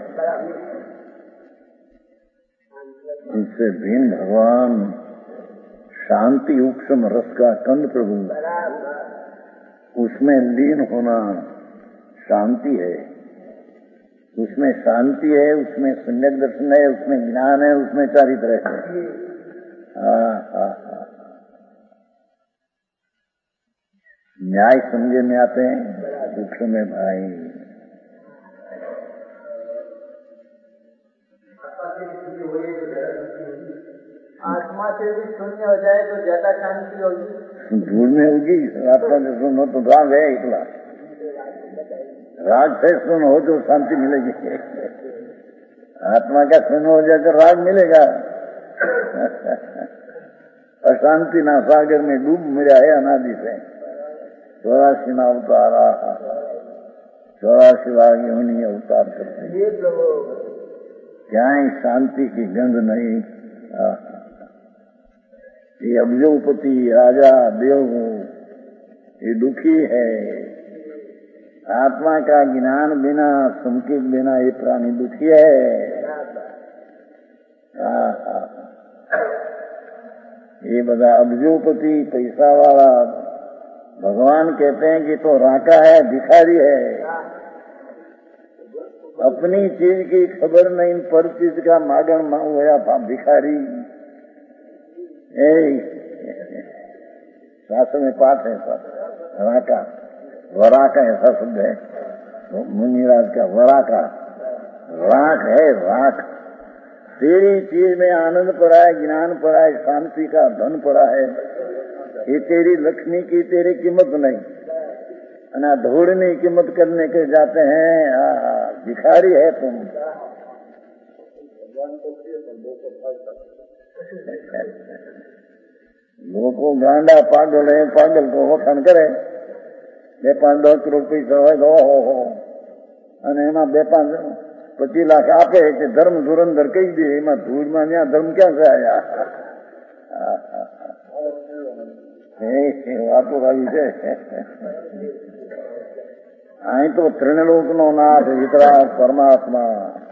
A: इससे भिन्न भगवान शांति उपशम रस का कंद प्रभु, उसमें लीन होना शांति है, उसमें शांति है, उसमें सम्यक दर्शन है, उसमें ज्ञान है, उसमें चारित्र है। हाँ हाँ हाँ, न्याय समझे में आते हैं सूक्ष्म में भाई।
B: से भी शून्य हो जाए तो ज्यादा शांति होगी।
A: धूल में होगी, आत्मा से सुनो तो राग है इतना, राग से सुन हो तो शांति मिलेगी। आत्मा का सुन हो जाए तो राग मिलेगा। अशांति ना सागर में डूब मेरा है अनादि से, चौरासी ना अवतारा, चौरासी बार योनि अवतार करते, क्या शांति की गंध नहीं। ये अब्जोपति राजा देव ये दुखी है। आत्मा का ज्ञान बिना संकेत बिना ये प्राणी दुखी है। ये बता अब्जोपति पैसा वाला भगवान कहते हैं कि तो राका है, भिखारी है, अपनी चीज की खबर नहीं, पर चीज का मागण मांग होया था भिखारी। शास्त्र में पाठ है सर, राका वराका ऐसा शब्द है तो मुनिराज का, वराका राख है, राख। तेरी चीज में आनंद पड़ा है, ज्ञान पड़ा है, शांति का धन पड़ा है, ये तेरी लक्ष्मी की तेरी कीमत नहीं, ना ढोड़ने कीमत करने के जाते हैं, भिखारी है तुम। लोगों गांडा पागल है, पागल को वखाण करे, બે પાંચ દસ કરોડ પૈસા હોય તો ઓહો હો, અને એમાં બે પાંચ પચીસ લાખ આપે કે ધર્મ ધુરંધર કહી દે, એમાં ધૂળમાં ત્યાં ધર્મ ક્યાં છે આયા? વાતો આવી છે। અહીં તો ત્રિણલોક નો નાથ વિતરાग परमात्मा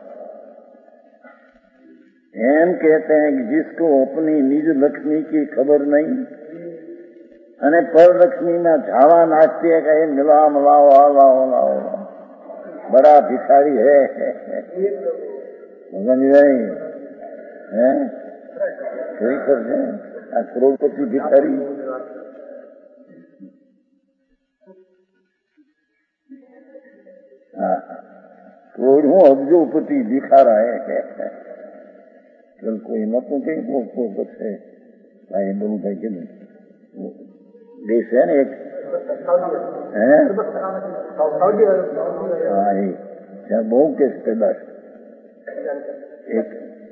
A: एम कहते हैं कि जिसको अपनी निज लक्ष्मी की खबर नहीं अने पर लक्ष्मी में झावा नाचती है कि मिला मिलाओ लाओ लाओ, बड़ा भिखारी है। समझ नहीं है कोई करते करोड़पति भिखारी। करोड़ों अब्जोपति भिखारा है। चल कोई मत कहीं वो कुछ है भाई बोलू भाई के देश है ना एक है बहु के पैदाश एक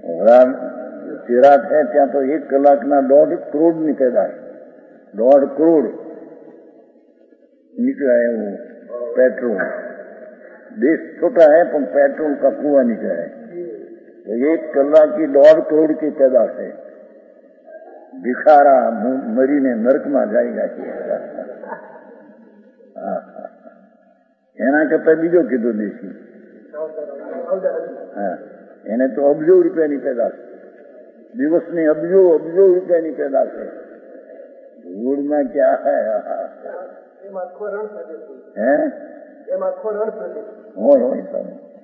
A: चिराग है त्या तो एक कलाक ना दौड़ करोड़ ની पैदाश, दौड़ करोड़ निकला है वो पेट्रोल। देश छोटा है पर पेट्रोल का कुआं निकला है, तो एक कलाक की दौड़ करोड़ की पैदाश है। भिखारा मरीने नरक में जाएगा एना करता बीजो कीधो देशी। हाँ એને તો અબજો રૂપિયાની પેદાશ, દિવસની અબજો અબજો રૂપિયાની પેદાશ है। ધૂળમાં क्या है? हैं હોય હોય સર।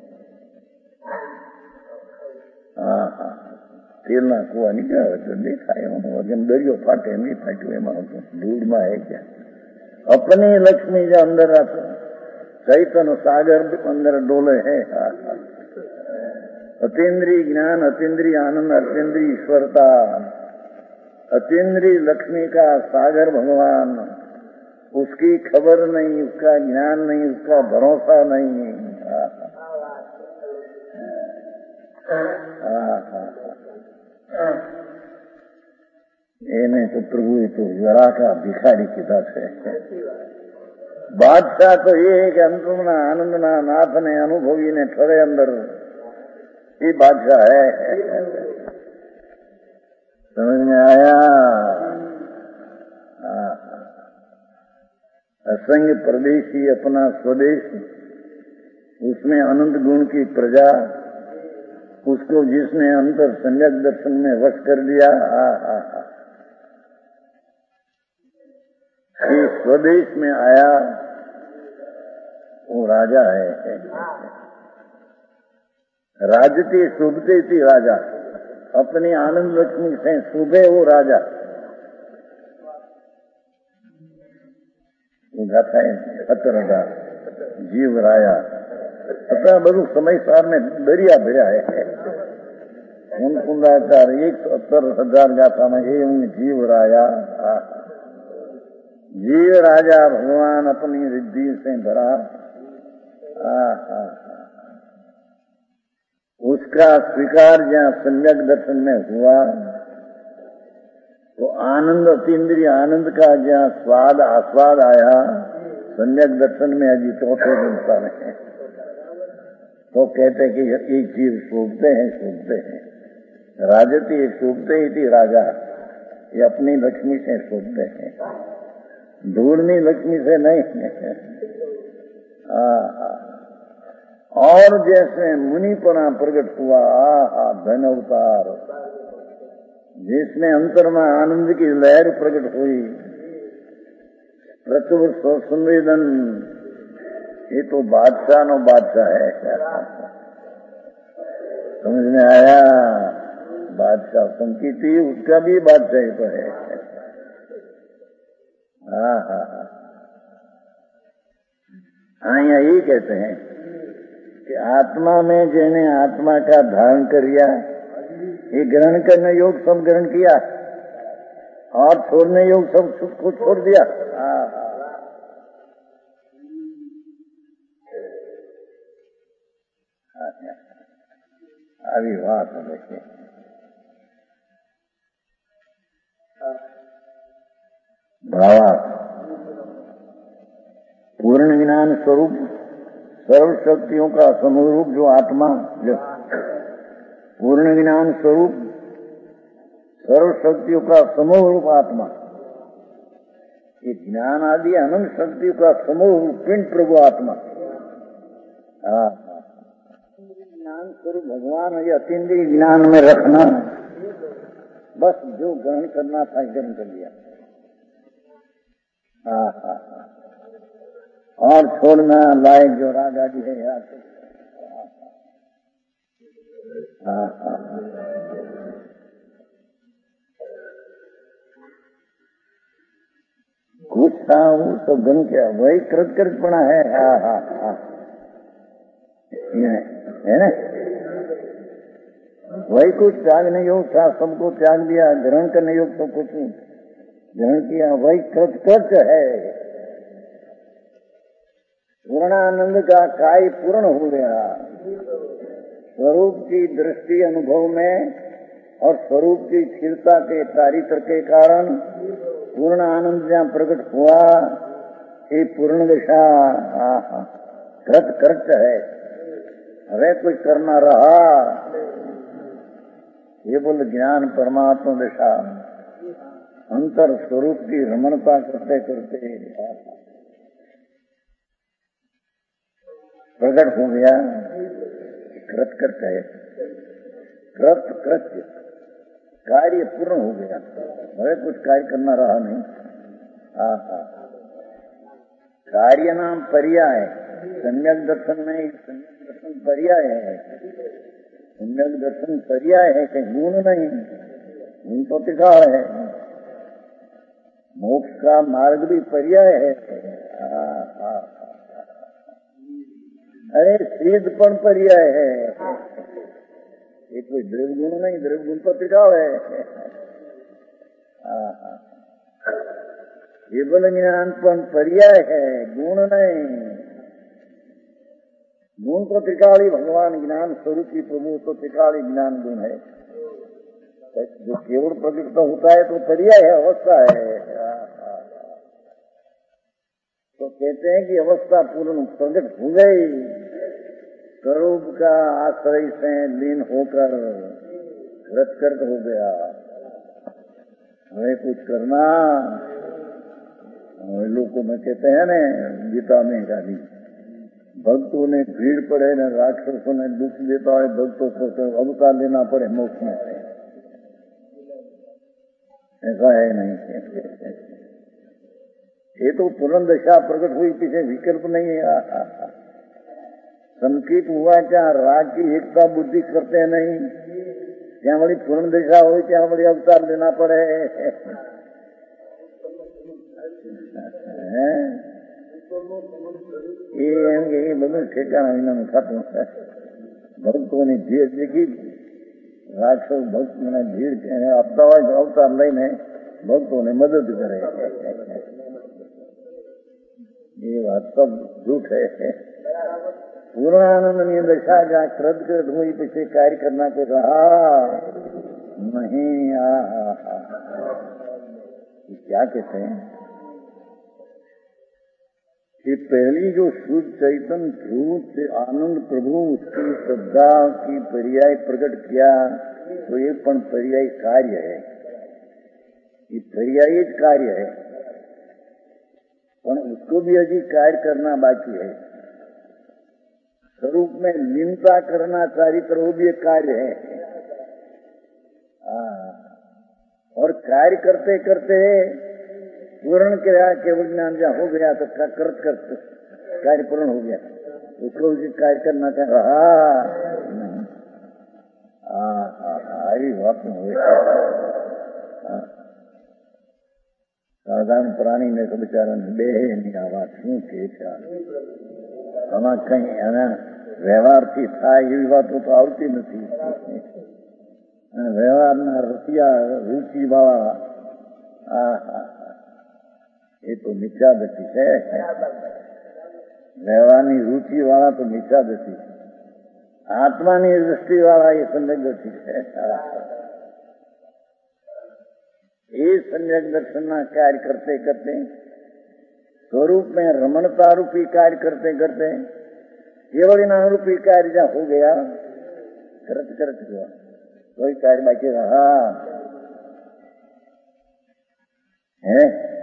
A: હા હા તેલના કુવા નીકળ્યા તો દેખાય એમ, દરિયો ફાટે નહીં ફાટ્યું એમાં ધૂળમાં है क्या? अपनी लक्ष्मी जो अंदर चैतन्य सागर अंदर डोले है। अतीन्द्रिय ज्ञान, अतीन्द्रिय आनंद, अतीन्द्रिय ईश्वरता, अतीन्द्रिय लक्ष्मी का सागर भगवान, उसकी खबर नहीं, उसका ज्ञान नहीं, उसका भरोसा नहीं। એને તો પ્રભુ તો જરા કા ભિખારી કીધા છે। બાદશાહ તો એ કે અંતરના આનંદના નાથને અનુભવીને ઠરે અંદર, ये बादशाह है। समझ में आया? असंग प्रदेशी अपना स्वदेश, उसमें अनंत गुण की प्रजा, उसको जिसने अंतर सम्यक दर्शन में वश कर दिया। ये स्वदेश में आया वो राजा है। राजती शुभते थी राजा, अपनी आनंद लक्ष्मी से शुभे वो राजा। गाथा अतरदा जीव राया अपना बधु समय सार में दरिया भर्या है। कुंदाचार एक सौ सत्तर हजार गाथा में एवं जीव राजा, जीव राजा भगवान अपनी रिद्धि से भरा, उसका स्वीकार जहाँ सम्यक दर्शन में हुआ तो आनंद अतीन्द्रिय आनंद का जहाँ स्वाद आस्वाद आया सम्यक दर्शन में अजी चौथे दिन में तो कहते कि एक जीव शोभते हैं शोभते हैं राजती शोभते ही थी राजा, ये अपनी लक्ष्मी से शोभते हैं, ढूंढनी लक्ष्मी से नहीं। और जैसे मुनिपना प्रकट हुआ, आहा धन अवतार, जिसमें अंतर में आनंद की लहर प्रकट हुई, प्रचुर संवेदन, ये तो बादशाह नो बादशाह है। समझ में आया? बादशाह संकीर्ति उसका भी बादशाह तो है। हाँ हाँ हाँ, यहाँ यही कहते हैं कि आत्मा में जिन्हें आत्मा का धारण कर लिया, ये ग्रहण करने योग सब ग्रहण किया और छोड़ने योग सब सुख को छोड़ दिया। हाँ हाँ, अभी बात है देखिए, भावा पूर्ण ज्ञान स्वरूप सर्व शक्तियों का समूह रूप जो आत्मा, जो पूर्ण ज्ञान स्वरूप सर्व शक्तियों का समूह रूप आत्मा, ये ज्ञान आदि अनंत शक्तियों का समूह रूप पिंड प्रभु आत्मा, ज्ञान स्वरूप भगवान ये अतीन्द्रिय ज्ञान में रखना, बस जो ग्रहण करना था ग्रहण कर लिया। हाँ हाँ, और छोड़ना लायक जो राग आदि है यार। हाँ हाँ, कुछ था वो तो गन क्या वही कृत कृतपणा है। हाँ हाँ हाँ, है ना, वही कुछ त्यागने योग था, सबको त्याग दिया, ग्रहण करने योग तो कुछ नहीं ग्रहण किया, वही कृतकृत है। पूर्णानंद का काय पूर्ण हो गया, स्वरूप की दृष्टि अनुभव में और स्वरूप की स्थिरता के चारित्र के कारण पूर्ण आनंद जहाँ प्रकट हुआ, ये पूर्ण दिशा कृत कृत है। अरे कुछ करना रहा, ये बोल ज्ञान परमात्मा दिशा अंतर स्वरूप की रमणता करते करते प्रकट हो गया। कृत कृत है, कृत कृत्य कार्य पूर्ण हो गया, अरे कुछ कार्य करना रहा नहीं। हाँ हाँ, कार्य नाम पर्याय, सम्यक दर्शन में सम्यक दर्शन पर्याय है, सम्यक दर्शन पर्याय है कि गुण नहीं, गुण तो तिकाड़ है। मोक्ष का मार्ग भी पर्याय है। आ, आ, अरे सिद्धपण पर्याय है, ये कोई द्रव्य गुण नहीं, द्रव्य गुण तो टिकाव है। आ, आ, ये बोल ज्ञानपण पर्याय है, गुण नहीं। गुण तो त्रिकाली भगवान ज्ञान स्वरूप की प्रभु तो त्रिकाली ज्ञान गुण है, जो केवल प्रकट होता है तो पर्याय है, अवस्था है। तो कहते हैं कि अवस्था पूर्ण प्रकट हो गई, स्वरूप का आश्रय से लीन होकर कृतकृत हो गया। हमें कुछ करना, लोगों में कहते हैं ना गीता में गाली, भक्तों ने भीड़ पड़े न राक्षसों ने दुख देता है, भक्तों को तो अवतार लेना पड़े मोक्ष में से, ऐसा है नहीं। ये तो पूर्ण दशा प्रकट हुई, पीछे विकल्प नहीं है। संकीत हुआ क्या राग की एकता बुद्धि करते नहीं, क्या बड़ी पूर्ण दशा हो, क्या बड़ी अवतार लेना पड़े। ये बदल ठेकाना इन्होंने खत्म है। भक्तों ने धीरे देखी राक्षस भक्त ने भीड़ अवतार अवतार लઈને भक्तों ने मदद करे। ये बात सब झूठ है। पूर्णानंद ની દશા જ્યાં ક્રદ ક્રદ હોય પછી કાર્ય करना के रहा नहीं। आ क्या कहते हैं कि पहली जो शुद्ध चैतन्य ध्रुव से आनंद प्रभु उसकी श्रद्धा की पर्याय प्रकट किया तो ये पण पर्याय कार्य है। ये पर्याय कार्य है पर उसको भी अभी कार्य करना बाकी है। स्वरूप में लीनता करना चारित्र वो भी एक कार्य है। आ, और कार्य करते करते पूर्ण किया केवल ज्ञान जहाँ हो गया तो क्या करत करते कार्य पूर्ण हो गया उसको भी कार्य करना चाह रहा नहीं। आई बात साधारण प्राणी ने तो बेचारा बेहे नहीं आवाज शू के आमा कहीं एना व्यवहारથી થાય એવી વાતો તો આવતી નથી। અને વ્યવહારના રસિયા રૂચિ વાળા આ એ તો મિથ્યા દૃષ્ટિ છે। વ્યવહારની રૂચિ વાળા તો મિથ્યા દૃષ્ટિ છે। આત્માની દૃષ્ટિ વાળા એ સમ્યક દૃષ્ટિ છે। ये सम्यक दर्शन कार्य करते करते स्वरूप में रमणता रूपी कार्य करते करते केवल नाम रूपी कार्य जहाँ हो गया करत करत हुआ कोई कार्य बाकी रहा है।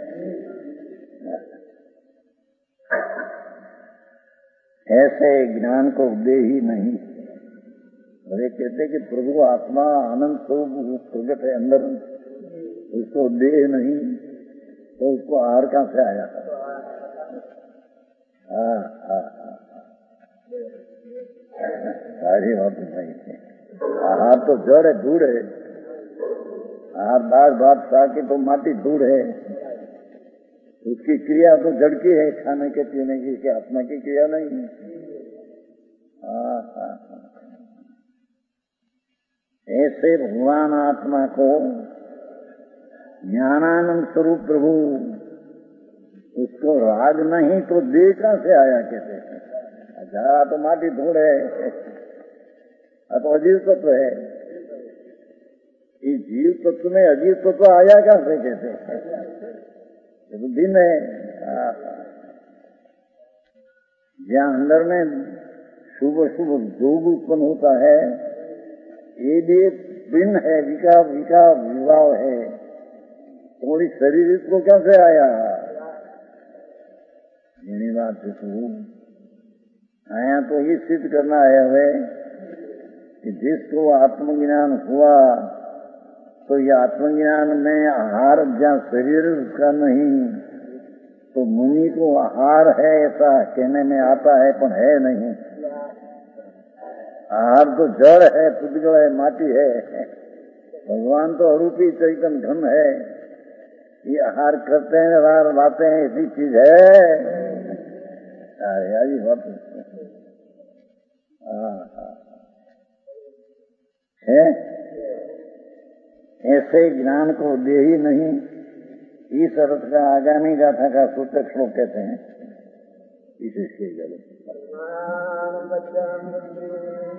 A: ऐसे ज्ञान को दे ही नहीं। अरे कहते कि प्रभु आत्मा आनंद स्वरूप प्रगट है अंदर उसको दे नहीं तो उसको आहार कहाँ से आया। हाँ हाँ सारी बात नहीं थी। आहार तो जड़ है धूड़ है। आहार दाल भात साकी तो माटी धूड़ है। उसकी क्रिया तो जड़ की है खाने के पीने की कि आत्मा की क्रिया नहीं। हाँ हाँ ऐसे भगवान आत्मा को ज्ञानानंद स्वरूप प्रभु उसको राग नहीं तो देह कहाँ से आया कहते हैं। अच्छा तो माटी धूड़ है तो अजीव तत्व है। इस जीव तत्व में अजीव तत्व आया कहाँ से कहते हैं। ये तो दिन है जहाँ अंदर में शुभ शुभ भोग उत्पन्न होता है ये भी दिन है विकार विकार विवाह है। थोड़ी शरीर इसको कैसे आया ये बात तू आया तो ये सिद्ध करना है हमें कि जिसको आत्मज्ञान हुआ तो ये आत्मज्ञान में आहार जहाँ शरीर उसका नहीं तो मुनि को आहार है ऐसा कहने में आता है पर है नहीं। आहार तो जड़ है पुद्गल है माटी है। भगवान तो अरूपी चैतन्य घन है। ये आहार करते हैं आहार लाते हैं ऐसी चीज है। अरे बात है ऐसे ज्ञान को दे ही नहीं। इस अर्थ का आगामी गाथा का सूचक श्लोक कहते हैं। इसे